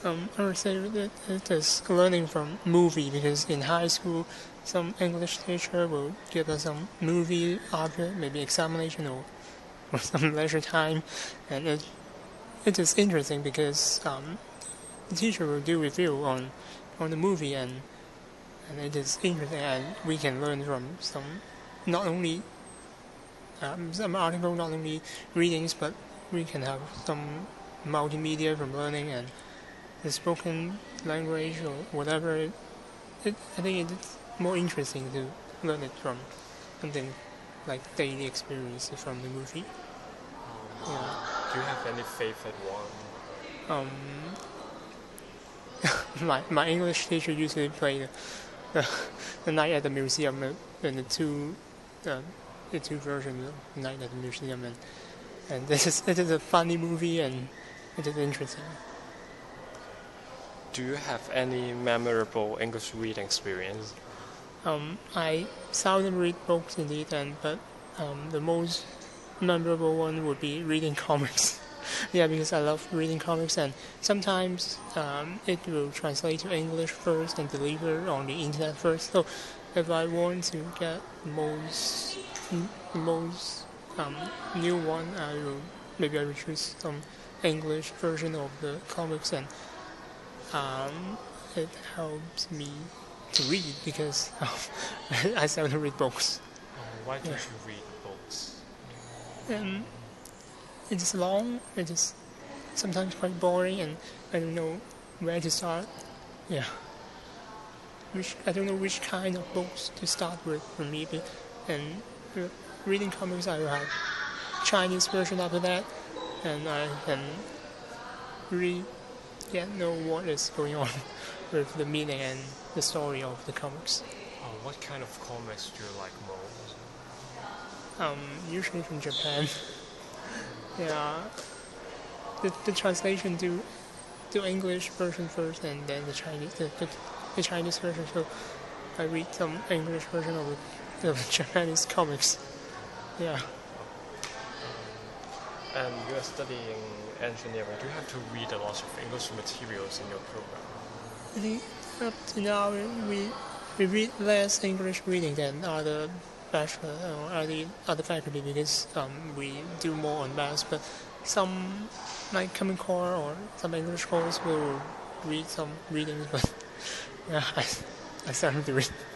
I would say that it is learning from movie because in high school, some English teacher will give us some movie after maybe examination or some leisure time, and it is interesting because the teacher will do review on the movie and it is interesting and we can learn from some not only some article, not only readings, but we can have some multimedia from learning and the spoken language or whatever. I think it's more interesting to learn it from something like daily experience from the movie. Yeah. Do you have any favorite one? Um, my English teacher usually played the, the Night at the Museum and uh, the two versions of Night at the Museum and it is a funny movie and it is interesting. Do you have any memorable English reading experience? I seldom read books indeed, but the most memorable one would be reading comics. Yeah, because I love reading comics, and sometimes it will translate to English first and deliver on the internet first. So if I want to get most new one, I will choose some English version of the comics, and it helps me to read because I seldom read books. Why don't you read books? Um, it is long, it is sometimes quite boring, and I don't know where to start. Yeah. I don't know which kind of books to start with for me. And reading comics, I will have Chinese version after that, and I can really know what is going on with the meaning and the story of the comics. What kind of comics do you like most? Usually from Japan. Yeah, the translation to English version first, and then the Chinese version. So I read some English version of the Japanese comics. Yeah. And you are studying engineering. Do you have to read a lot of English materials in your program? I think up to now we read less English reading than other bachelor or other faculty because we do more on maths. But some like Common Core or some English course will read some readings, but yeah, I seldom do it.